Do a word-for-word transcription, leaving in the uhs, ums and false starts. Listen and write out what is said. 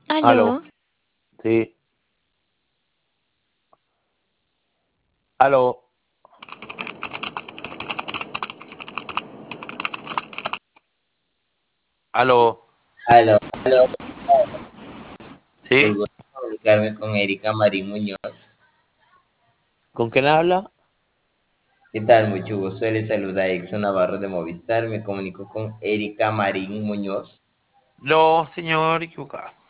Aló, Aló, sí, aló, aló, Aló, aló, el sí, gusto de comunicarme con Erika Marín Muñoz. ¿con quién habla? ¿Qué tal? Mucho gusto, les saluda Exxon Navarro de Movistar. Me comunico con Erika Marín Muñoz. No, señor, equivocado.